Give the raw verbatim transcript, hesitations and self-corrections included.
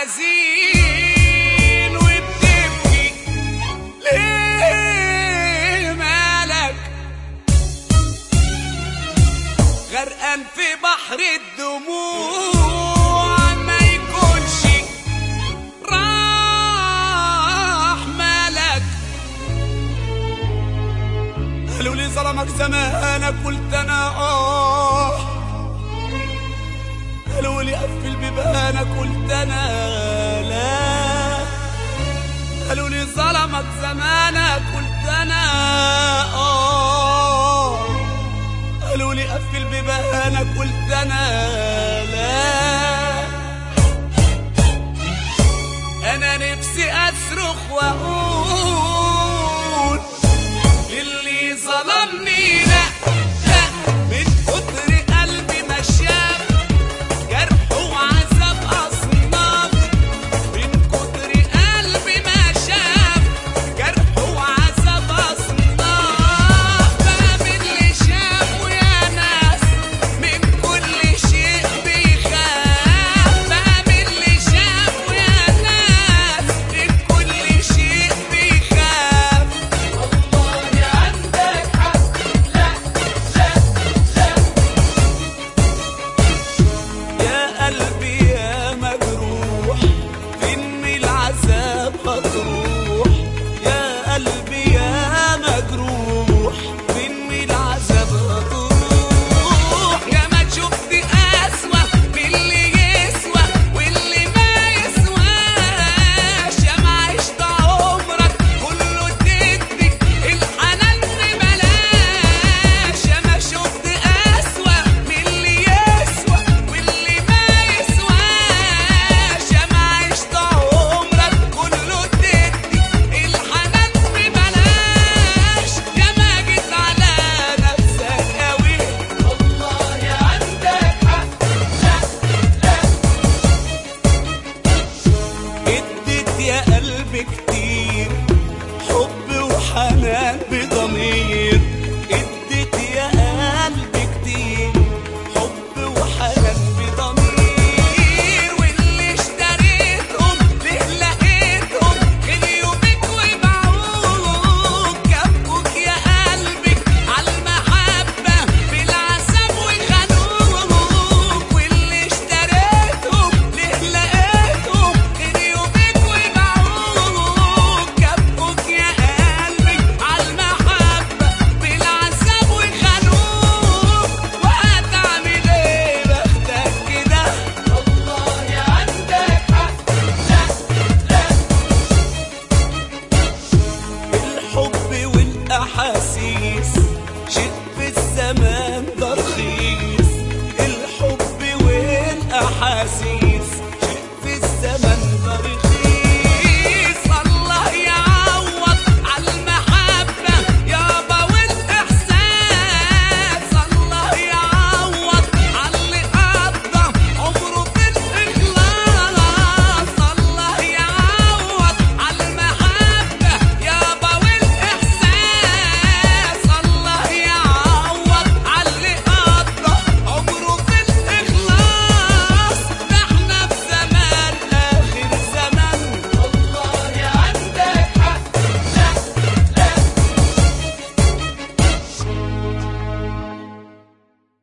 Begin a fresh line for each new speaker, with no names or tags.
حزين وبتبكي ليه؟ مالك غرقان في بحر الدموع ما يكونش راح مالك. قالوا لي ظلمك زمانك قلت انا اه، قالوا لي قفل بيبانك قلت انا لا، قالوا لي ظلمك زمانك قلت انا اه، قالوا لي قفل بيبانك قلت انا لا. انا نفسي اصرخ واقول للي ظلمني لا لا، من كتر قلبي ما شاف جرح وعذاب اصناف، من كتر قلبي ما شاف جرح وعذاب اصناف. بقى من اللي شافه يا ناس من كل شيء بيخاف، بقى من اللي شافه يا ناس من كل شيء بيخاف. والله عندك حق لا لا لا. يا قلبي يا مجروح فين من العذاب هتروح، يا قلبي يا مجروح فين من العذاب هتروح. يا ما شفت أسوأ من اللي يسوى واللي ما يسواش، يا ما عشت عمرك كله تدي الحنان ببلاش. يا ما شفت أسوأ من اللي يسوى واللي ما يسواش، يا ما عشت عمرك كله تدي الحنان ببلاش. يا ما جيت على نفسك قوي والله عندك حق لا لا. اديت يا قلبي كتير حب وحنان بضمير،